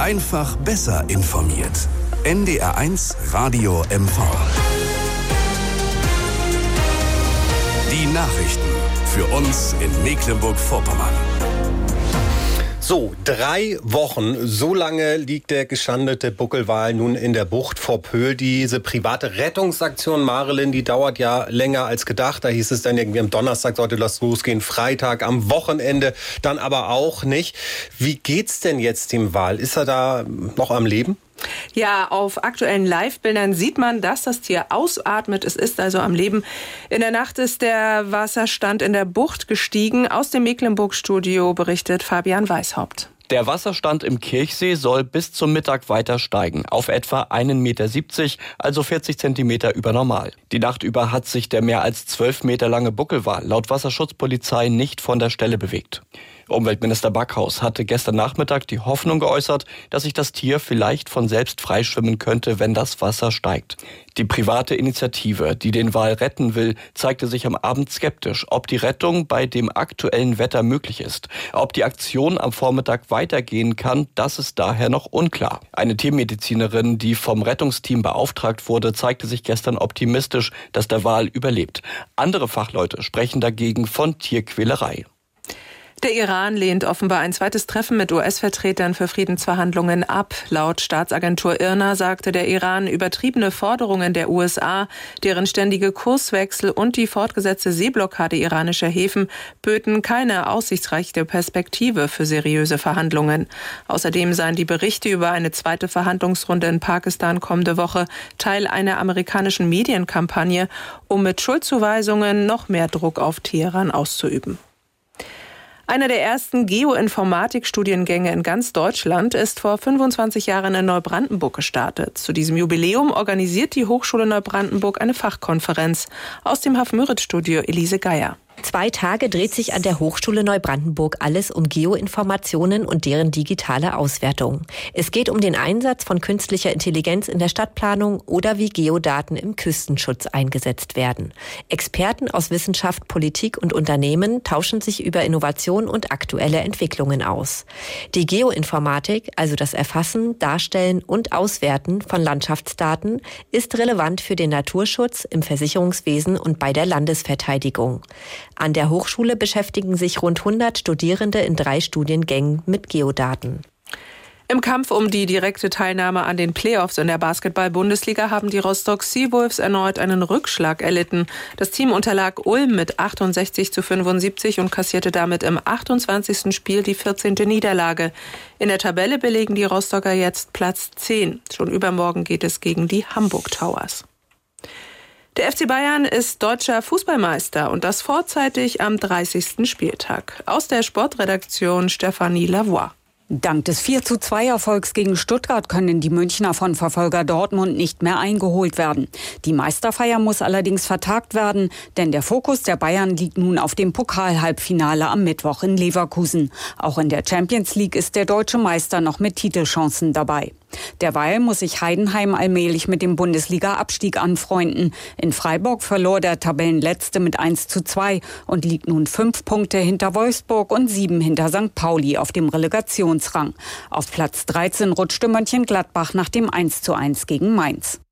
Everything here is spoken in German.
Einfach besser informiert. NDR1 Radio MV. Die Nachrichten für uns in Mecklenburg-Vorpommern. So, 3 Wochen, so lange liegt der geschandete Buckelwal nun in der Bucht vor Pöhl. Diese private Rettungsaktion Marilyn, die dauert ja länger als gedacht. Da hieß es dann irgendwie am Donnerstag sollte das losgehen, Freitag, am Wochenende dann aber auch nicht. Wie geht's denn jetzt dem Wal? Ist er da noch am Leben? Ja, auf aktuellen Live-Bildern sieht man, dass das Tier ausatmet. Es ist also am Leben. In der Nacht ist der Wasserstand in der Bucht gestiegen. Aus dem Mecklenburg-Studio berichtet Fabian Weishaupt. Der Wasserstand im Kirchsee soll bis zum Mittag weiter steigen, auf etwa 1,70 Meter, also 40 Zentimeter über normal. Die Nacht über hat sich der mehr als 12 Meter lange Buckelwal laut Wasserschutzpolizei nicht von der Stelle bewegt. Umweltminister Backhaus hatte gestern Nachmittag die Hoffnung geäußert, dass sich das Tier vielleicht von selbst freischwimmen könnte, wenn das Wasser steigt. Die private Initiative, die den Wal retten will, zeigte sich am Abend skeptisch, ob die Rettung bei dem aktuellen Wetter möglich ist. Ob die Aktion am Vormittag weitergehen kann, das ist daher noch unklar. Eine Tiermedizinerin, die vom Rettungsteam beauftragt wurde, zeigte sich gestern optimistisch, dass der Wal überlebt. Andere Fachleute sprechen dagegen von Tierquälerei. Der Iran lehnt offenbar ein zweites Treffen mit US-Vertretern für Friedensverhandlungen ab. Laut Staatsagentur IRNA sagte der Iran, übertriebene Forderungen der USA, deren ständige Kurswechsel und die fortgesetzte Seeblockade iranischer Häfen böten keine aussichtsreiche Perspektive für seriöse Verhandlungen. Außerdem seien die Berichte über eine zweite Verhandlungsrunde in Pakistan kommende Woche Teil einer amerikanischen Medienkampagne, um mit Schuldzuweisungen noch mehr Druck auf Teheran auszuüben. Einer der ersten Geoinformatik-Studiengänge in ganz Deutschland ist vor 25 Jahren in Neubrandenburg gestartet. Zu diesem Jubiläum organisiert die Hochschule Neubrandenburg eine Fachkonferenz. Aus dem Haf-Müritz-Studio Elise Geier. 2 Tage dreht sich an der Hochschule Neubrandenburg alles um Geoinformationen und deren digitale Auswertung. Es geht um den Einsatz von künstlicher Intelligenz in der Stadtplanung oder wie Geodaten im Küstenschutz eingesetzt werden. Experten aus Wissenschaft, Politik und Unternehmen tauschen sich über Innovation und aktuelle Entwicklungen aus. Die Geoinformatik, also das Erfassen, Darstellen und Auswerten von Landschaftsdaten, ist relevant für den Naturschutz, im Versicherungswesen und bei der Landesverteidigung. An der Hochschule beschäftigen sich rund 100 Studierende in 3 Studiengängen mit Geodaten. Im Kampf um die direkte Teilnahme an den Playoffs in der Basketball-Bundesliga haben die Rostock Seawolves erneut einen Rückschlag erlitten. Das Team unterlag Ulm mit 68:75 und kassierte damit im 28. Spiel die 14. Niederlage. In der Tabelle belegen die Rostocker jetzt Platz 10. Schon übermorgen geht es gegen die Hamburg Towers. Der FC Bayern ist deutscher Fußballmeister und das vorzeitig am 30. Spieltag. Aus der Sportredaktion Stefanie Lavoie. Dank des 4:2-Erfolgs gegen Stuttgart können die Münchner von Verfolger Dortmund nicht mehr eingeholt werden. Die Meisterfeier muss allerdings vertagt werden, denn der Fokus der Bayern liegt nun auf dem Pokal-Halbfinale am Mittwoch in Leverkusen. Auch in der Champions League ist der deutsche Meister noch mit Titelchancen dabei. Derweil muss sich Heidenheim allmählich mit dem Bundesliga-Abstieg anfreunden. In Freiburg verlor der Tabellenletzte mit 1:2 und liegt nun 5 Punkte hinter Wolfsburg und 7 hinter St. Pauli auf dem Relegationsrang. Auf Platz 13 rutschte Mönchengladbach nach dem 1:1 gegen Mainz.